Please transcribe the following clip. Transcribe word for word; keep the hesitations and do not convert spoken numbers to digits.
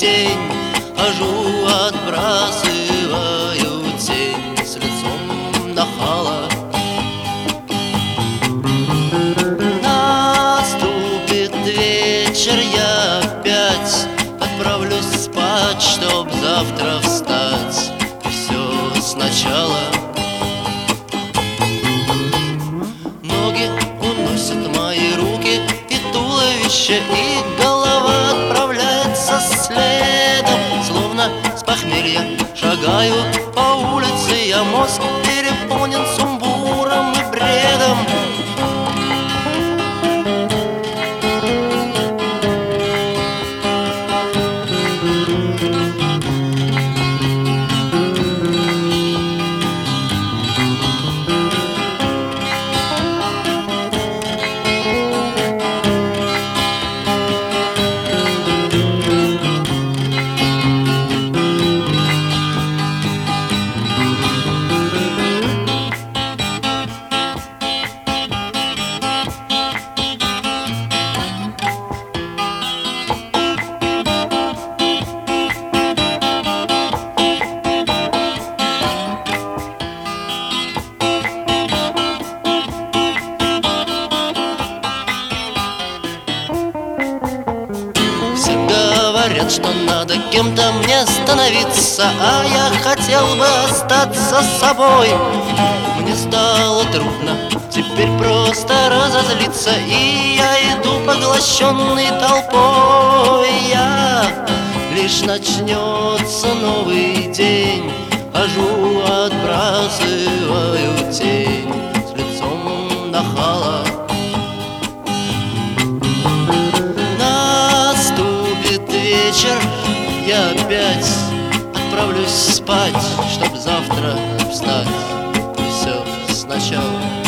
тень, хожу, отбрасываю тень с лицом нахала. Наступит вечер, я опять отправлюсь спать, чтоб завтра встать и все сначала. Ноги уносят мои руки и туловище, и голова отправляется следом. Словно с похмелья шагаю по улице я, мозг переполнен сумбуром и бредом. Говорят, что надо кем-то мне становиться, а я хотел бы остаться собой. Мне стало трудно теперь просто разозлиться, и я иду поглощенный толпой. Я лишь начнется новый день, хожу, отбрасываю тень с лицом нахала. Вечер, я опять отправлюсь спать, чтоб завтра встать и все сначала.